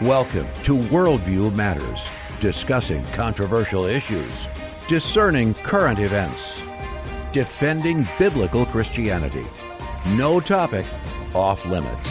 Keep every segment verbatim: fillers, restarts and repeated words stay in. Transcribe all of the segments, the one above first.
Welcome to Worldview Matters, discussing controversial issues, discerning current events, defending biblical Christianity. No topic off limits.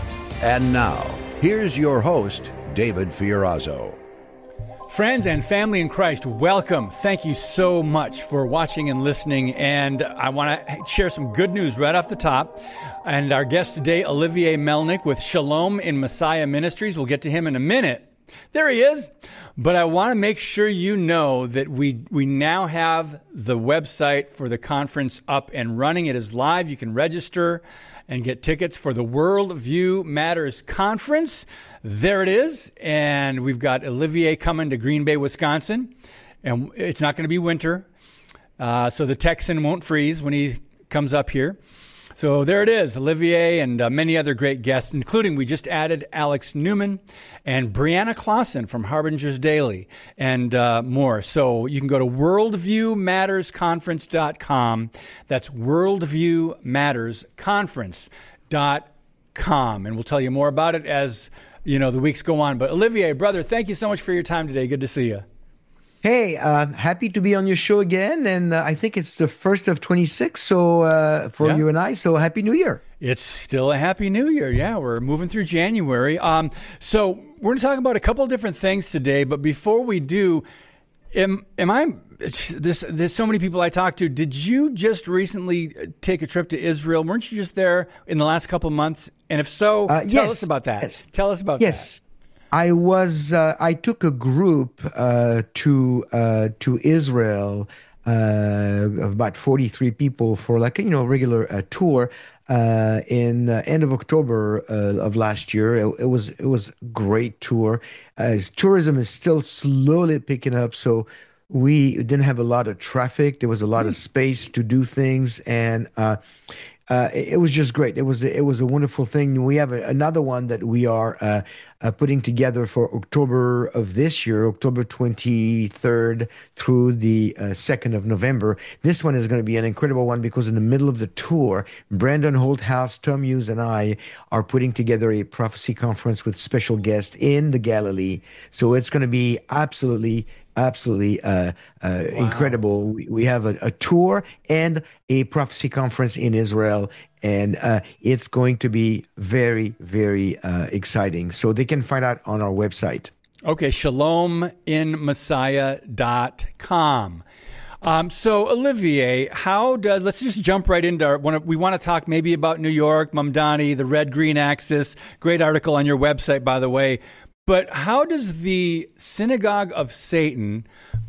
And now, here's your host, David Fiorazo. Friends and family in Christ, welcome. Thank you so much for watching and listening. And I want to share some good news right off the top. And our guest today, Olivier Melnick with Shalom in Messiah Ministries. We'll get to him in a minute. There he is. But I want to make sure you know that we we now have the website for the conference up and running. It is live. You can register and get tickets for the Worldview Matters Conference. There it is. And we've got Olivier coming to Green Bay, Wisconsin. And it's not going to be winter. Uh, so the Texan won't freeze when he comes up here. So there it is, Olivier and uh, many other great guests, including we just added Alex Newman and Brianna Clausen from Harbinger's Daily and uh, more. So you can go to worldview matters conference dot com. That's worldview matters conference dot com. And we'll tell you more about it as, you know, the weeks go on. But Olivier, brother, thank you so much for your time today. Good to see you. Hey, uh, happy to be on your show again. And uh, I think it's the first of twenty-six so uh, for yeah. you and I. So Happy New Year. It's still a Happy New Year. Yeah, we're moving through January. Um, so we're going to talk about a couple of different things today. But before we do, am, am I, there's, there's so many people I talked to. Did you just recently take a trip to Israel? Weren't you just there in the last couple of months? And if so, uh, tell yes. us about that. Yes. Tell us about yes. that. I was. Uh, I took a group uh, to uh, to Israel uh, of about forty-three people for like you know a regular uh, tour uh, in uh, end of October uh, of last year. It, it was it was a great tour. Uh, tourism is still slowly picking up, so we didn't have a lot of traffic. There was a lot of space to do things, and uh, Uh, it, it was just great. It was it was a wonderful thing. We have a, another one that we are uh, uh, putting together for October of this year, October twenty-third through the uh, second of November. This one is going to be an incredible one because in the middle of the tour, Brandon Holthouse, Tom Hughes, and I are putting together a prophecy conference with special guests in the Galilee. So it's going to be absolutely Absolutely uh, uh, wow. incredible. We, we have a, a tour and a prophecy conference in Israel, and uh, it's going to be very, very uh, exciting. So they can find out on our website. Okay, shalom in messiah dot com. Um, so, Olivier, how does, let's just jump right into our, we want to talk maybe about New York, Mamdani, the red-green axis. Great article on your website, by the way. But how does the synagogue of Satan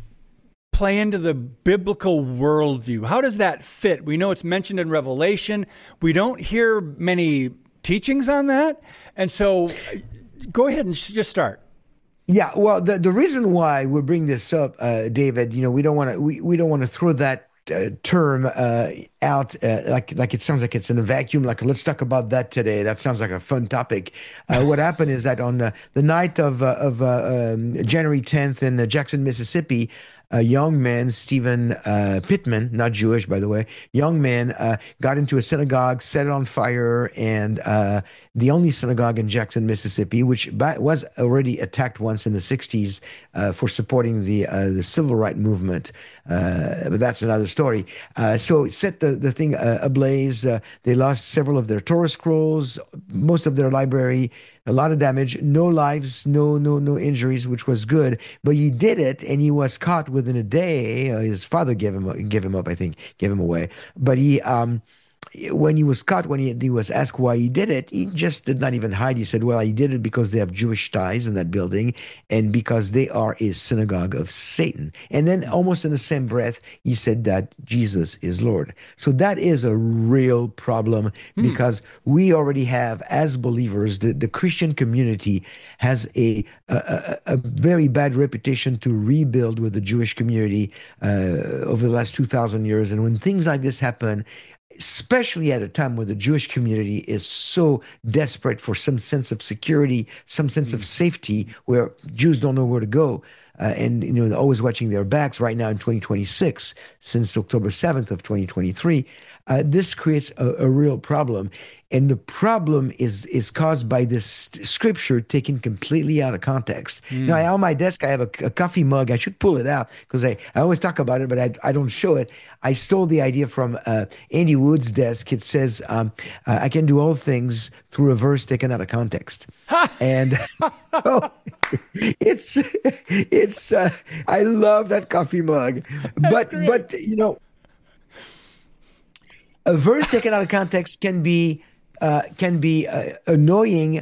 play into the biblical worldview? How does that fit? We know it's mentioned in Revelation. We don't hear many teachings on that. And so go ahead and just start. Yeah, well, the the reason why we bring this up, uh, David, you know, we don't want to we, we don't want to throw that Uh, term uh, out uh, like like it sounds like it's in a vacuum. Like let's talk about that today. That sounds like a fun topic. Uh, what happened is that on the, the night of uh, of uh, um, January tenth in uh, Jackson, Mississippi, a young man, Stephen uh, Pittman, not Jewish by the way, young man uh, got into a synagogue, set it on fire, and uh, the only synagogue in Jackson, Mississippi, which was already attacked once in the sixties uh, for supporting the uh, the civil rights movement. Uh, but that's another story. Uh, so it set the, the thing uh, ablaze. Uh, they lost several of their Torah scrolls, most of their library, a lot of damage, no lives, no no no injuries, which was good. But he did it, and he was caught within a day. Uh, his father gave him gave him up, I think, gave him away. But he um, when he was caught, when he, he was asked why he did it, he just did not even hide. He said, well, he did it because they have Jewish ties in that building and because they are a synagogue of Satan. And then almost in the same breath, he said that Jesus is Lord. So that is a real problem mm. because we already have, as believers, the, the Christian community has a, a, a very bad reputation to rebuild with the Jewish community uh, over the last two thousand years. And when things like this happen, especially at a time where the Jewish community is so desperate for some sense of security, some sense of safety, where Jews don't know where to go. uh, and you know always watching their backs. Right now in twenty twenty-six, since October seventh of twenty twenty-three, uh, this creates a, a real problem. And the problem is is caused by this scripture taken completely out of context. Mm. You know, I, on my desk, I have a, a coffee mug. I should pull it out because I, I always talk about it, but I, I don't show it. I stole the idea from uh, Andy Wood's desk. It says, um, uh, I can do all things through a verse taken out of context. and oh, it's, it's uh, I love that coffee mug. That's but, great. but you know, a verse taken out of context can be Uh, can be uh, annoying,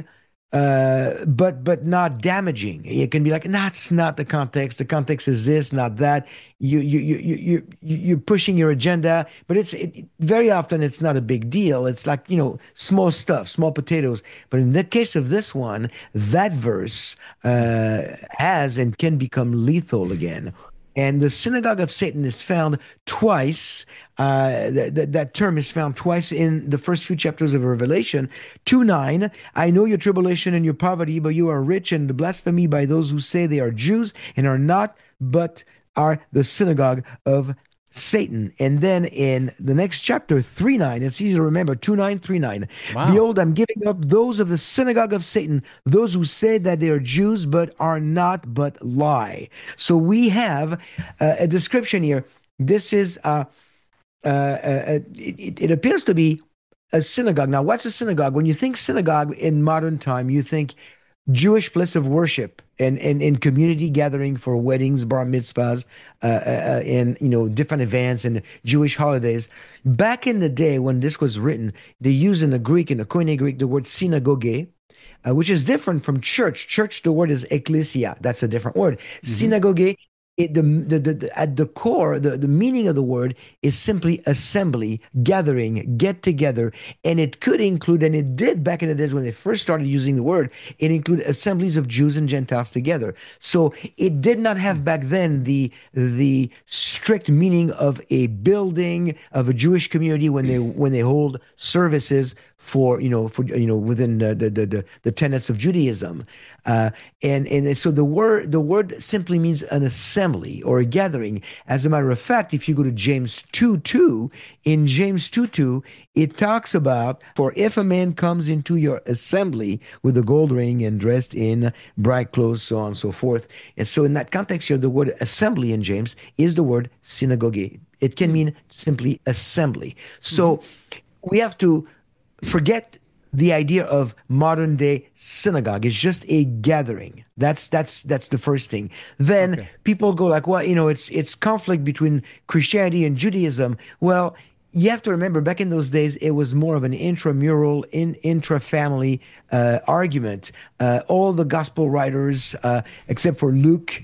uh, but but not damaging. It can be like, that's not the context. The context is this, not that. You you you you you you're pushing your agenda, but it's it, very often it's not a big deal. It's like, you know, small stuff, small potatoes. But in the case of this one, that verse uh, has and can become lethal again. And the synagogue of Satan is found twice. Uh, th- th- that term is found twice in the first few chapters of Revelation. two nine, I know your tribulation and your poverty, but you are rich, and the blasphemy by those who say they are Jews and are not, but are the synagogue of Satan. And then in the next chapter, three nine, it's easy to remember, two nine, three nine. Wow. Behold, I'm giving up those of the synagogue of Satan, those who say that they are Jews, but are not, but lie. So we have uh, a description here. This is, uh, uh, uh, it, it appears to be a synagogue. Now, what's a synagogue? When you think synagogue in modern time, you think Jewish place of worship and, and, and community gathering for weddings, bar mitzvahs, uh, uh, and, you know, different events and Jewish holidays. Back in the day when this was written, they used in the Greek, in the Koine Greek, the word synagoge, uh, which is different from church. Church, the word is ecclesia. That's a different word. Mm-hmm. Synagoge, It, the, the, the, at the core, the, the meaning of the word is simply assembly, gathering, get together. And it could include, and it did back in the days when they first started using the word, it included assemblies of Jews and Gentiles together. So it did not have back then the, the strict meaning of a building, of a Jewish community when they, when they hold services for, you know, for, you know, within the, the, the, the tenets of Judaism. Uh, and, and so the word, the word simply means an assembly or a gathering. As a matter of fact, if you go to James two two, in James two two, it talks about, for if a man comes into your assembly with a gold ring and dressed in bright clothes, so on and so forth. And so in that context here, the word assembly in James is the word synagogue. It can mean simply assembly. So mm-hmm. we have to forget the idea of modern day synagogue. It's just a gathering. That's that's that's the first thing. Then okay. people go like, well, you know, it's it's conflict between Christianity and Judaism. Well, you have to remember, back in those days, it was more of an intramural, in, intra-family uh, argument. Uh, all the gospel writers, uh, except for Luke,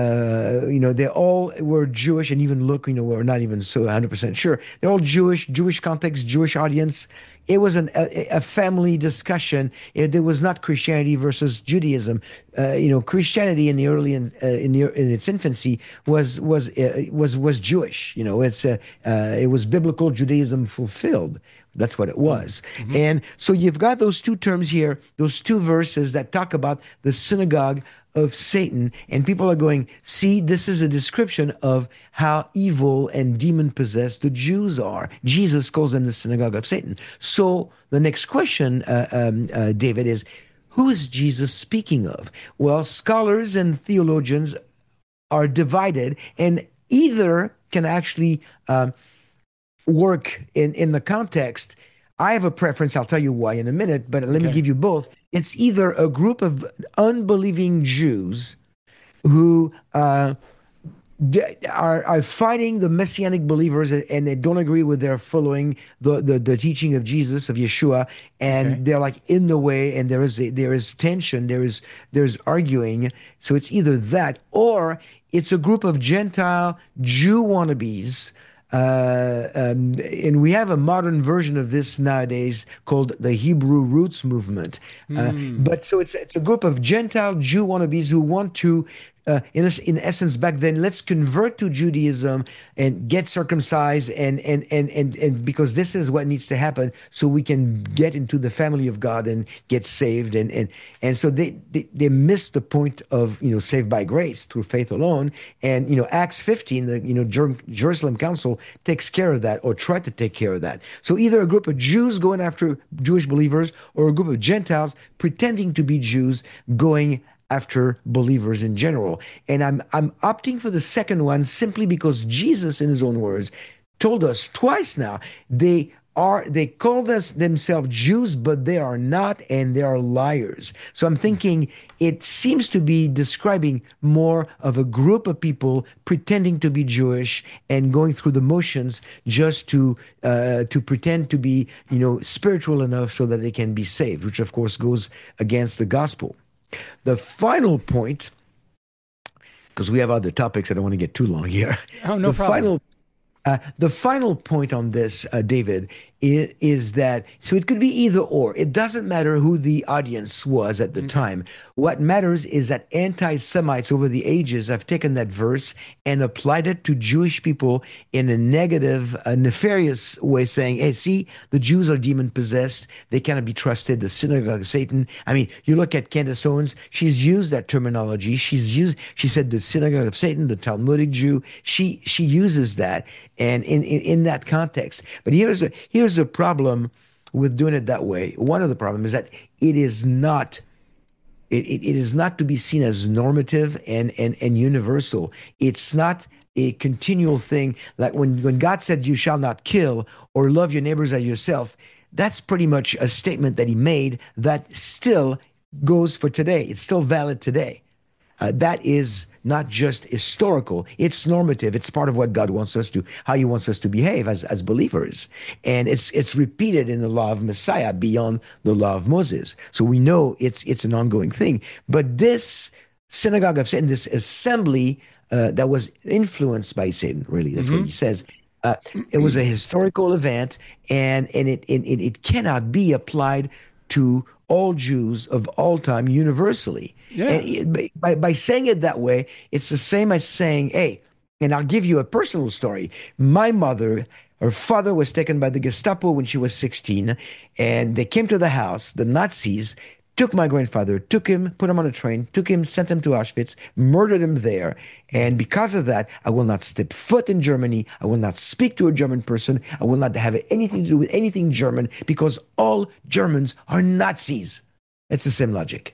uh, you know, they all were Jewish, and even Luke, you know, we're not even so one hundred percent sure. They're all Jewish, Jewish context, Jewish audience. It was an, a, a family discussion. It, it was not Christianity versus Judaism. Uh, you know, Christianity in the early in, uh, in, the, in its infancy was was uh, was was Jewish. You know, it's uh, uh, it was biblical Judaism fulfilled. That's what it was. Mm-hmm. And so you've got those two terms here, those two verses that talk about the synagogue of Satan, and people are going, see, this is a description of how evil and demon-possessed the Jews are. Jesus calls them the synagogue of Satan. So the next question, uh, um, uh, David, is, who is Jesus speaking of? Well, scholars and theologians are divided, and either can actually um, work in, in the context. I have a preference. I'll tell you why in a minute, but let okay. me give you both. It's either a group of unbelieving Jews who uh, are, are fighting the Messianic believers, and they don't agree with their following the, the, the teaching of Jesus, of Yeshua, and okay. they're like in the way, and there is a, there is tension, there is there's arguing. So it's either that, or it's a group of Gentile Jew wannabes. Uh, um, and we have a modern version of this nowadays called the Hebrew Roots Movement. Mm. Uh, but so it's it's a group of Gentile Jew wannabes who want to uh, in, es- in essence, back then, let's convert to Judaism and get circumcised, and, and, and, and, and because this is what needs to happen so we can get into the family of God and get saved. And, and, and so they, they, they missed the point of, you know, saved by grace through faith alone. And, you know, Acts fifteen, the, you know, Jer- Jerusalem Council takes care of that, or tried to take care of that. So either a group of Jews going after Jewish believers, or a group of Gentiles pretending to be Jews going after believers in general. And I'm I'm opting for the second one simply because Jesus, in his own words, told us twice now, they are they call us themselves Jews, but they are not, and they are liars. So I'm thinking it seems to be describing more of a group of people pretending to be Jewish and going through the motions just to uh, to pretend to be, you know, spiritual enough so that they can be saved, which of course goes against the gospel. The final point, because we have other topics, I don't want to get too long here. Oh, no the problem. Final, uh, the final point on this, uh, David, is, is that, so it could be either or. It doesn't matter who the audience was at the Okay. time. What matters is that anti-Semites over the ages have taken that verse and applied it to Jewish people in a negative, a nefarious way, saying, hey, see, the Jews are demon-possessed. They cannot be trusted. The synagogue of Satan. I mean, you look at Candace Owens. She's used that terminology. She's used, she said the synagogue of Satan, the Talmudic Jew. She she uses that, and in, in, in that context. But here's a, here's a problem with doing it that way. One of the problems is that it is not It, it, it is not to be seen as normative and, and, and universal. It's not a continual thing. Like when, when God said, you shall not kill, or love your neighbors as yourself, that's pretty much a statement that he made that still goes for today. It's still valid today. Uh, that is not just historical, it's normative. It's part of what God wants us to, how he wants us to behave as, as believers. And it's it's repeated in the law of Messiah beyond the law of Moses. So we know it's it's an ongoing thing. But this synagogue of Satan, this assembly uh, that was influenced by Satan, really, that's what he says. Uh, it was a historical event, and, and it, it, it it cannot be applied to all Jews of all time universally. Yeah. And it- by, by saying it that way, it's the same as saying, hey, and I'll give you a personal story. My mother, her father was taken by the Gestapo when she was sixteen, and they came to the house, the Nazis, took my grandfather, took him, put him on a train, took him, sent him to Auschwitz, murdered him there. And because of that, I will not step foot in Germany. I will not speak to a German person. I will not have anything to do with anything German, because all Germans are Nazis. It's the same logic.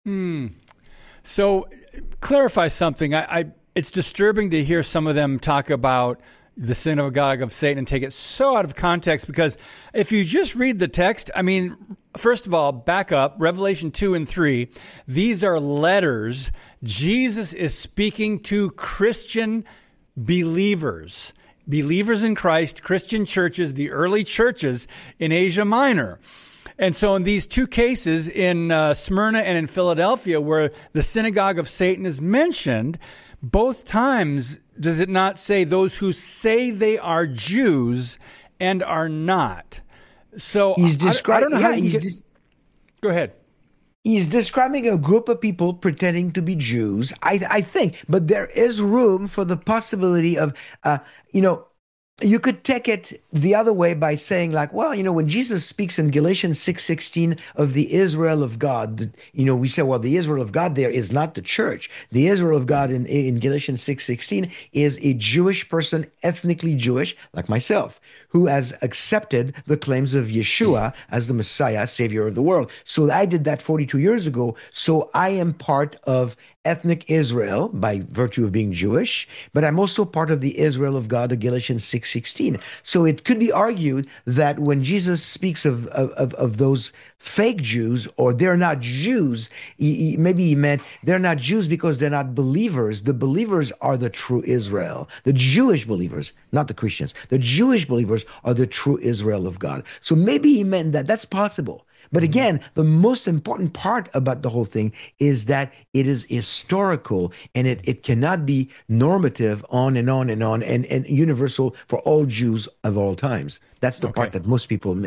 So, clarify something. I, I it's disturbing to hear some of them talk about the synagogue of Satan and take it so out of context, because if you just read the text, I mean, first of all, back up, Revelation two and three, these are letters. Jesus is speaking to Christian believers, believers in Christ, Christian churches, the early churches in Asia Minor. And so in these two cases, in uh, Smyrna and in Philadelphia, where the synagogue of Satan is mentioned, both times does it not say those who say they are Jews and are not? So He's I- I, describing. don't know how Yeah, you he's get, des- go ahead. he's describing a group of people pretending to be Jews. I I think, but there is room for the possibility of, uh, you know. You could take it the other way by saying, like, well, you know, when Jesus speaks in Galatians six sixteen of the Israel of God, you know, we say, well, the Israel of God there is not the church. The Israel of God in, in Galatians six sixteen is a Jewish person, ethnically Jewish, like myself, who has accepted the claims of Yeshua as the Messiah, Savior of the world. So I did that forty-two years ago. So I am part of ethnic Israel by virtue of being Jewish, but I'm also part of the Israel of God of Galatians six sixteen. So it could be argued that when Jesus speaks of of, of those fake Jews, or they're not Jews, he, he, maybe he meant they're not Jews because they're not believers. The believers are the true Israel. The Jewish believers, not the Christians. The Jewish believers are the true Israel of God. So maybe he meant that. That's possible. But again, the most important part about the whole thing is that it is historical, and it, it cannot be normative on and on and on and, and universal for all Jews of all times. That's the Okay. part that most people miss.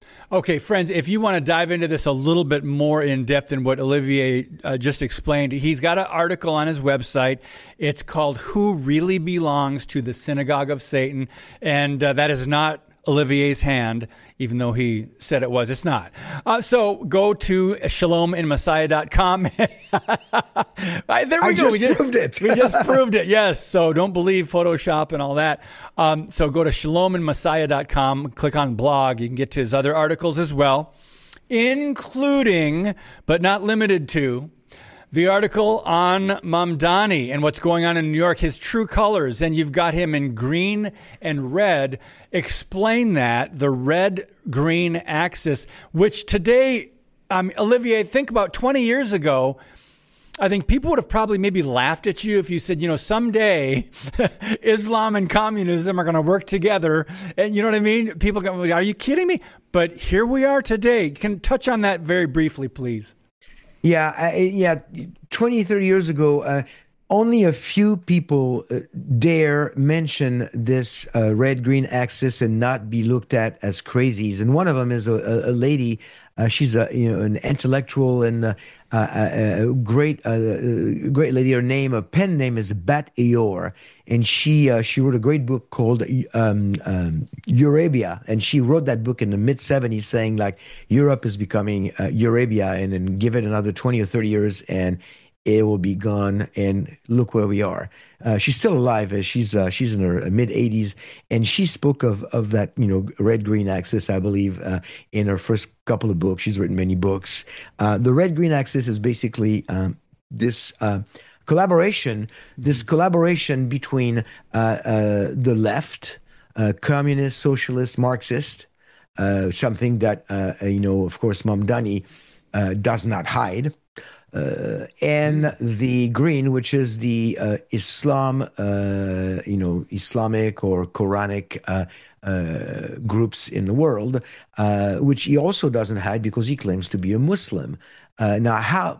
Okay, friends, if you want to dive into this a little bit more in depth than what Olivier uh, just explained, he's got an article on his website. It's called Who Really Belongs to the Synagogue of Satan? And uh, that is not Olivier's hand, even though he said it was. It's not. Uh, so go to shalom in messiah dot com. There we I go. just we just proved it. we just proved it. Yes. So don't believe Photoshop and all that. Um, so go to shalom in messiah dot com, click on blog. You can get to his other articles as well, including, but not limited to, the article on Mamdani and what's going on in New York, his true colors, and you've got him in green and red. Explain that, the red-green axis, which today, um, Olivier, think about twenty years ago, I think people would have probably maybe laughed at you if you said, you know, someday Islam and communism are going to work together. And you know what I mean? People go, are you kidding me? But here we are today. Can touch on that very briefly, please. Yeah, I, yeah. twenty, thirty years ago, uh, only a few people uh, dare mention this uh, red-green axis and not be looked at as crazies. And one of them is a, a, a lady. Uh, she's a you know an intellectual and uh, a, a great uh, great lady. Her name, a pen name is Bat Eor, and she uh, she wrote a great book called um, um, Eurabia, and she wrote that book in the mid seventies, saying like Europe is becoming uh, Eurabia, and then give it another twenty or thirty years, and it will be gone. And look where we are. Uh, she's still alive. Uh, she's uh, she's in her mid eighties, and she spoke of of that you know red green axis, I believe, uh, in her first couple of books. She's written many books. Uh, the red green axis is basically um, this. Uh, collaboration this collaboration between uh, uh, the left, uh, communist, socialist, Marxist, uh, something that uh, you know of course Mamdani uh, does not hide, uh, and the green, which is the uh, Islam, uh, you know, Islamic or Quranic uh, uh, groups in the world, uh, which he also doesn't hide because he claims to be a Muslim. Uh, now, how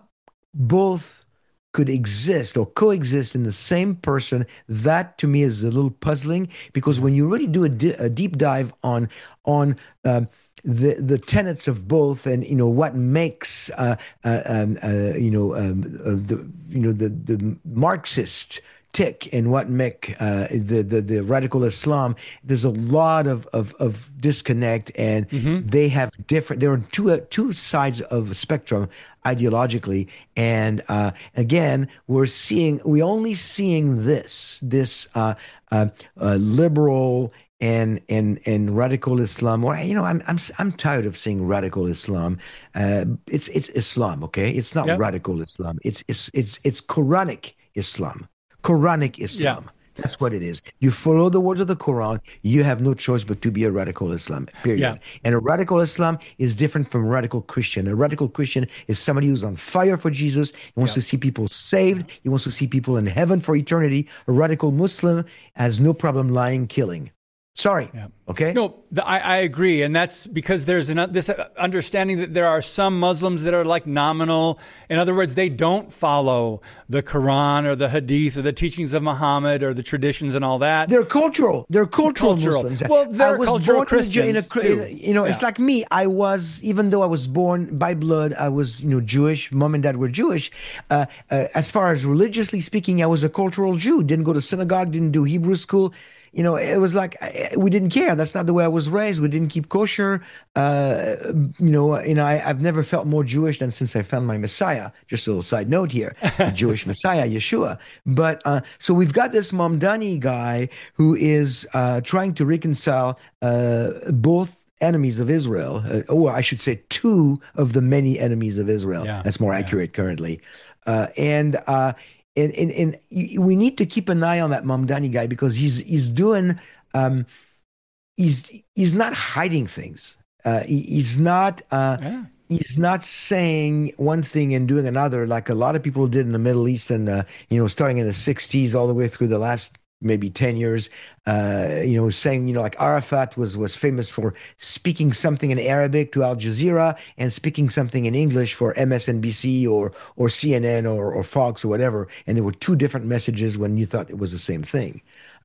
both could exist or coexist in the same person, that to me is a little puzzling, because when you really do a, di- a deep dive on on um, the the tenets of both, and you know what makes uh, uh, um, uh, you know um, uh, the you know the the Marxist tick and what make uh, the, the the radical Islam, there's a lot of of, of disconnect, and mm-hmm. they have different. They're on two uh, two sides of a spectrum ideologically, and uh, again, we're seeing we only seeing this this uh, uh, uh, liberal and and and radical Islam. Or you know, I'm I'm I'm tired of seeing radical Islam. Uh, it's it's Islam, okay? It's not yep. radical Islam. It's it's it's it's Quranic Islam. Quranic Islam. Yeah. That's what it is. You follow the words of the Quran, you have no choice but to be a radical Islam, period. Yeah. And a radical Islam is different from a radical Christian. A radical Christian is somebody who's on fire for Jesus. He wants yeah. to see people saved. He wants to see people in heaven for eternity. A radical Muslim has no problem lying, killing. Sorry. Yeah. Okay. No, the, I, I agree, and that's because there's an, this understanding that there are some Muslims that are like nominal. In other words, they don't follow the Quran or the Hadith or the teachings of Muhammad or the traditions and all that. They're cultural. They're cultural, cultural. Muslims. Well, they're I was cultural born Christians in a, too. in a, you know, yeah. it's like me. I was, even though I was born by blood, I was, you know, Jewish. Mom and dad were Jewish. Uh, uh, as far as religiously speaking, I was a cultural Jew. Didn't go to synagogue. Didn't do Hebrew school. You know, it was like we didn't care. That's not the way I was raised. We didn't keep kosher. Uh, you know, you know, I, I've never felt more Jewish than since I found my Messiah. Just a little side note here: the Jewish Messiah, Yeshua. But uh, so we've got this Mamdani guy who is uh, trying to reconcile uh, both enemies of Israel. Uh, or I should say, two of the many enemies of Israel. Yeah. That's more yeah. accurate currently, uh, and. Uh, And, and and we need to keep an eye on that Mamdani guy, because he's he's doing um, he's he's not hiding things. Uh, he, he's not uh, yeah. he's not saying one thing and doing another like a lot of people did in the Middle East, and uh, you know, starting in the sixties all the way through the last maybe ten years, uh, you know, saying, you know, like Arafat was was famous for speaking something in Arabic to Al Jazeera and speaking something in English for M S N B C or or C N N or, or Fox or whatever. And there were two different messages when you thought it was the same thing.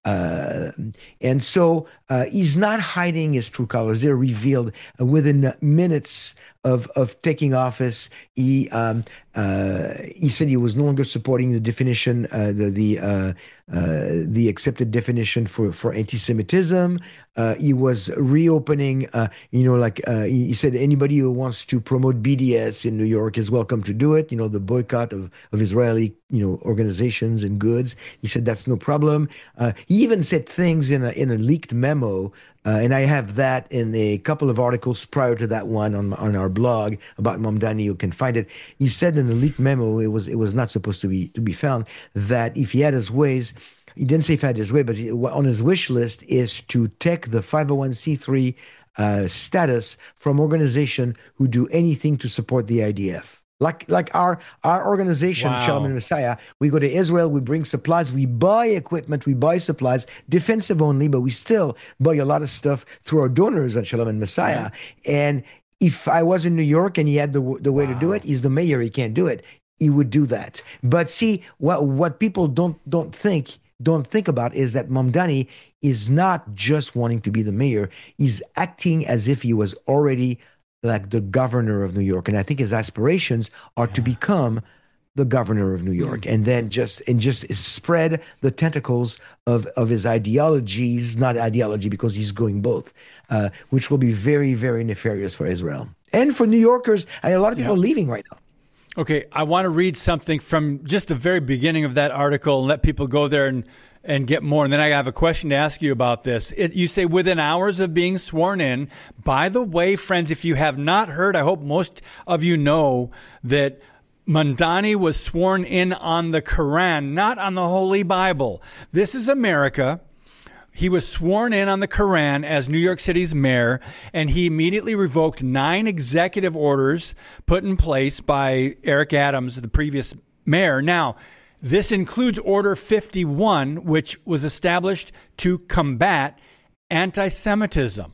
Uh, and so uh, he's not hiding his true colors. They're revealed uh, within minutes of of taking office. He um, uh, he said he was no longer supporting the definition, uh, the the uh, uh, the accepted definition for for anti-Semitism. Uh, he was reopening, uh, you know, like uh, he, he said, anybody who wants to promote B D S in New York is welcome to do it. You know, the boycott of of Israeli, you know, organizations and goods. He said that's no problem. Uh, he even said things in a in a leaked memo. Uh, and I have that in a couple of articles prior to that one on on our blog about Mamdani. You can find it. He said in a leaked memo, it was it was not supposed to be to be found, that if he had his ways, he didn't say if he had his way, but he, on his wish list is to take the five oh one c three uh, status from organization who do anything to support the I D F. Like like our our organization, Wow. Shalom and Messiah, we go to Israel, we bring supplies, we buy equipment, we buy supplies, defensive only, but we still buy a lot of stuff through our donors at Shalom and Messiah. And if I was in New York and he had the the way wow. to do it, he's the mayor, he can't do it. He would do that. But see, what what people don't don't think don't think about is that Mamdani is not just wanting to be the mayor; he's acting as if he was already like the governor of New York. And I think his aspirations are yeah. to become the governor of New York, mm. and then just and just spread the tentacles of, of his ideologies, not ideology because he's going both, uh, which will be very, very nefarious for Israel. And for New Yorkers, I, a lot of people yeah. are leaving right now. Okay, I want to read something from just the very beginning of that article and let people go there and and get more. And then I have a question to ask you about this. It, you say within hours of being sworn in. By the way, friends, if you have not heard, I hope most of you know that Mamdani was sworn in on the Quran, not on the Holy Bible. This is America. He was sworn in on the Quran as New York City's mayor, and he immediately revoked nine executive orders put in place by Eric Adams, the previous mayor. Now, this includes Order fifty-one, which was established to combat anti-Semitism.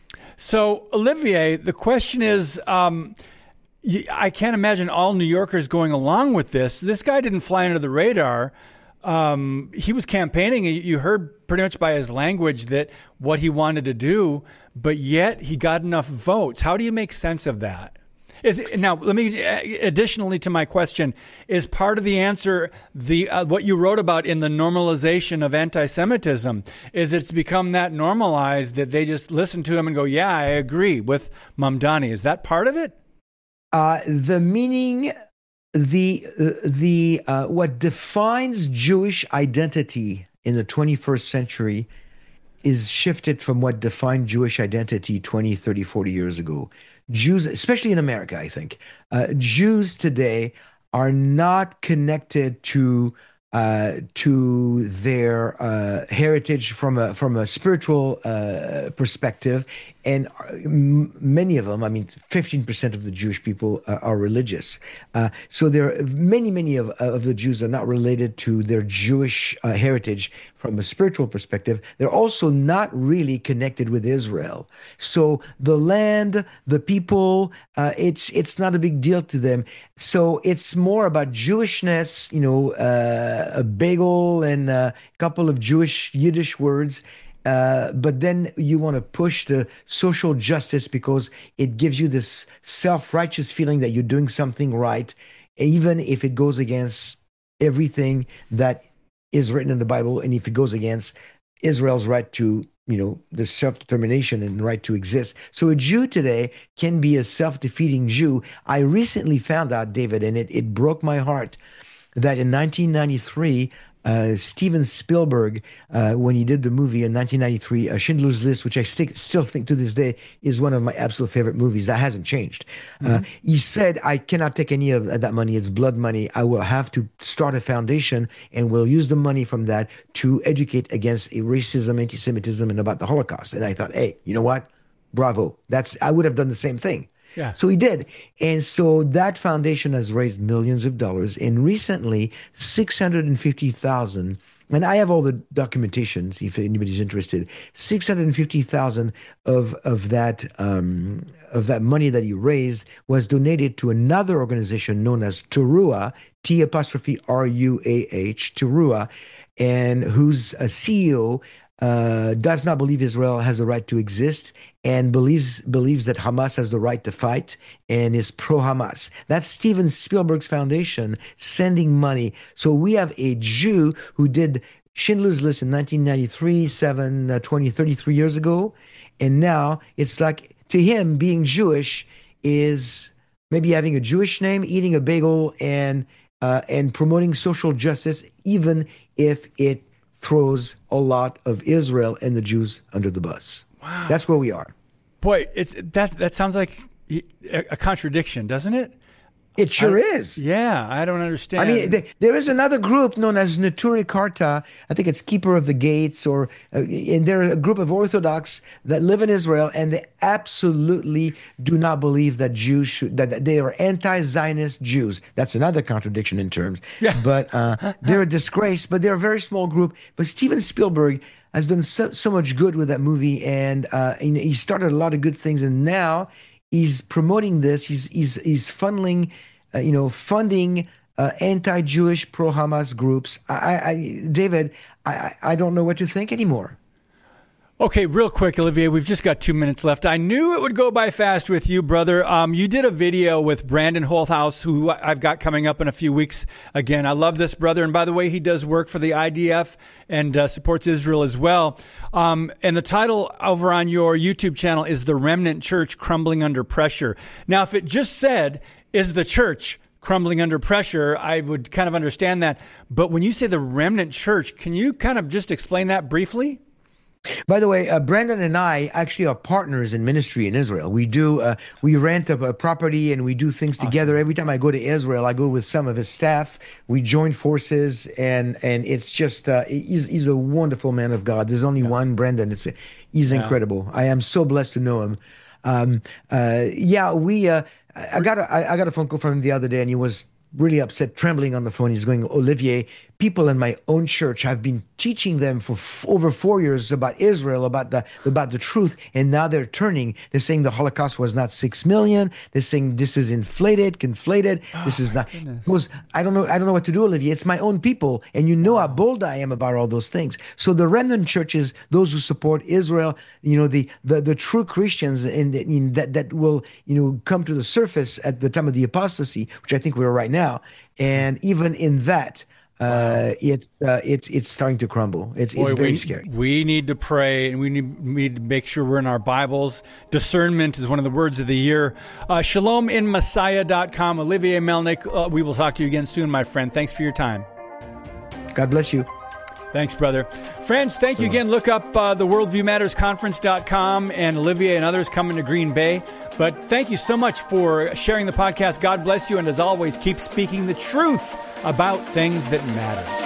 So, Olivier, the question is, um, I can't imagine all New Yorkers going along with this. This guy didn't fly under the radar. Um, he was campaigning. You heard pretty much by his language that what he wanted to do, but yet he got enough votes. How do you make sense of that? Is it, now, let me, additionally to my question, is part of the answer the uh, what you wrote about in the normalization of anti-Semitism? Is it's become that normalized that they just listen to him and go, yeah, I agree with Mamdani. Is that part of it? Uh, the meaning, the, the uh, what defines Jewish identity in the twenty-first century is shifted from what defined Jewish identity twenty, thirty, forty years ago. Jews, especially in America, I think, uh, Jews today are not connected to uh, to their uh, heritage from a from a spiritual uh, perspective, and m- many of them, I mean, fifteen percent of the Jewish people uh, are religious. Uh, so there are many, many of, of the Jews are not related to their Jewish uh, heritage from a spiritual perspective. They're also not really connected with Israel. So the land, the people, uh, it's it's not a big deal to them. So it's more about Jewishness, you know, uh, a bagel and a couple of Jewish Yiddish words. Uh, but then you want to push the social justice because it gives you this self-righteous feeling that you're doing something right, even if it goes against everything that is written in the Bible, and if it goes against Israel's right to, you know, the self-determination and right to exist. So a Jew today can be a self-defeating Jew. I recently found out, David, and it, it broke my heart, that in nineteen ninety-three, Uh, Steven Spielberg, uh, when he did the movie in nineteen ninety-three, uh, Schindler's List, which I stick, still think to this day is one of my absolute favorite movies. That hasn't changed. Mm-hmm. Uh, he said, I cannot take any of that money. It's blood money. I will have to start a foundation and we'll use the money from that to educate against racism, anti-Semitism, and about the Holocaust. And I thought, hey, you know what? Bravo. That's I would have done the same thing. Yeah. So he did. And so that foundation has raised millions of dollars. And recently, six hundred fifty thousand and I have all the documentations if anybody's interested. six hundred fifty thousand of of that um, of that money that he raised was donated to another organization known as Teruah, T apostrophe R U A H, Teruah, and whose uh, C E O uh, does not believe Israel has a right to exist and believes believes that Hamas has the right to fight and is pro-Hamas. That's Steven Spielberg's foundation sending money. So we have a Jew who did Schindler's List in nineteen ninety-three, seven, uh, twenty, thirty-three years ago. And now it's like, to him, being Jewish is maybe having a Jewish name, eating a bagel, and uh, and promoting social justice, even if it throws a lot of Israel and the Jews under the bus. Wow. That's where we are. Boy, it's that that sounds like a, a contradiction, doesn't it? It sure I, is. Yeah, I don't understand. I mean, th- there is another group known as Neturei Karta. I think it's Keeper of the Gates, or uh, and they're a group of Orthodox that live in Israel, and they absolutely do not believe that Jews should, that, that they are anti-Zionist Jews. That's another contradiction in terms. Yeah. But uh, they're a disgrace. But they're a very small group. But Steven Spielberg has done so, so much good with that movie, and uh, he started a lot of good things, and now he's promoting this. He's he's he's funneling, uh, you know, funding uh, anti-Jewish, pro-Hamas groups. I, I David, I, I don't know what to think anymore. Okay, real quick, Olivier, we've just got two minutes left. I knew it would go by fast with you, brother. Um, you did a video with Brandon Holthaus, who I've got coming up in a few weeks. Again, I love this brother. And by the way, he does work for the I D F and uh, supports Israel as well. Um, and the title over on your YouTube channel is The Remnant Church Crumbling Under Pressure. Now, if it just said, is the church crumbling under pressure, I would kind of understand that. But when you say the remnant church, can you kind of just explain that briefly? By the way, uh, Brandon and I actually are partners in ministry in Israel. We do, uh, we rent a, a property and we do things awesome. together. Every time I go to Israel, I go with some of his staff. We join forces, and and it's just, uh, he's, he's a wonderful man of God. There's only yeah. one Brandon. It's a, he's yeah. incredible. I am so blessed to know him. Um, uh, yeah, we, uh, I got a, I got a phone call from him the other day, and he was really upset, trembling on the phone. He's going, Olivier, people in my own church have been teaching them for f- over four years about Israel, about the about the truth, and now they're turning. They're saying the Holocaust was not six million. They're saying this is inflated, conflated. Oh, this is not. Was I don't know. I don't know what to do, Olivier. It's my own people, and you know wow. how bold I am about all those things. So the remnant churches, those who support Israel, you know, the the, the true Christians, in, in that that will you know come to the surface at the time of the apostasy, which I think we're right now, and even in that. Uh, it, uh, it's it's starting to crumble. It's, Boy, it's very we, scary. We need to pray, and we need, we need to make sure we're in our Bibles. Discernment is one of the words of the year. Uh, shalom in Messiah dot com. Olivier Melnick, uh, we will talk to you again soon, my friend. Thanks for your time. God bless you. Thanks, brother. Friends, thank you again. Look up uh, the worldview matters conference dot com and Olivier and others coming to Green Bay. But thank you so much for sharing the podcast. God bless you. And as always, keep speaking the truth about things that matter.